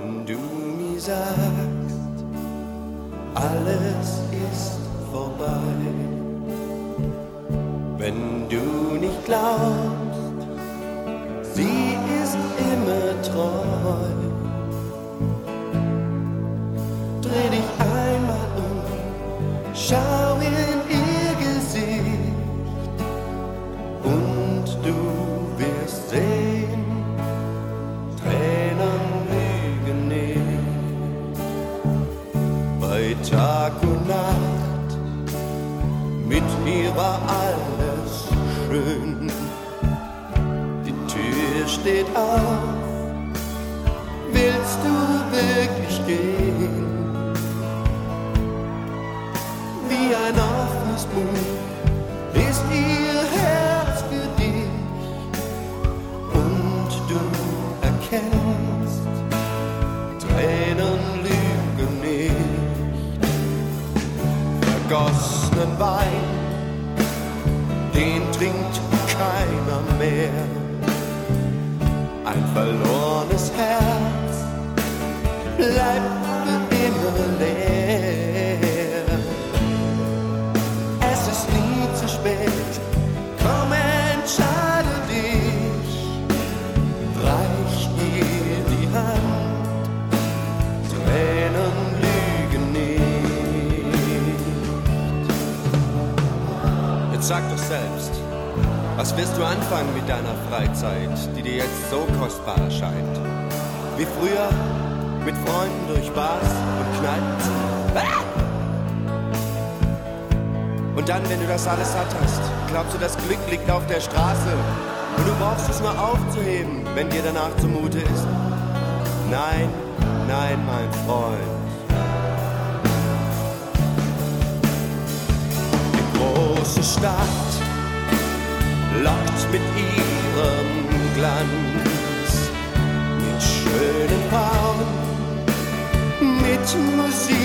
Wenn du mir sagst, alles ist vorbei, wenn du nicht glaubst, sie ist immer treu, dreh dich einmal um, schau in ihr Gesicht und du wirst sehen, Tränen lügen nicht. Bei Tag und Nacht, mit mir war alles schön. Die Tür steht auf, willst du wirklich gehen? Wie ein offenes Buch ist ihr Herz für dich und du erkennst, Tränen lügen nicht. Vergossenen Wein, den trinkt keiner mehr. Ein verlorenes Herz bleibt für immer leer. Es ist nie zu spät, komm, entscheide dich, reich ihr die Hand, Tränen lügen nicht. Jetzt sag doch selbst, was wirst du anfangen mit deiner Freizeit, die dir jetzt so kostbar erscheint? Wie früher, mit Freunden durch Bars und Kneipen ziehen? Und dann, wenn du das alles satt hast, glaubst du, das Glück liegt auf der Straße und du brauchst es nur aufzuheben, wenn dir danach zumute ist? Nein, nein, mein Freund. Die große Stadt lockt mit ihrem Glanz, mit schönen Frauen, mit Musik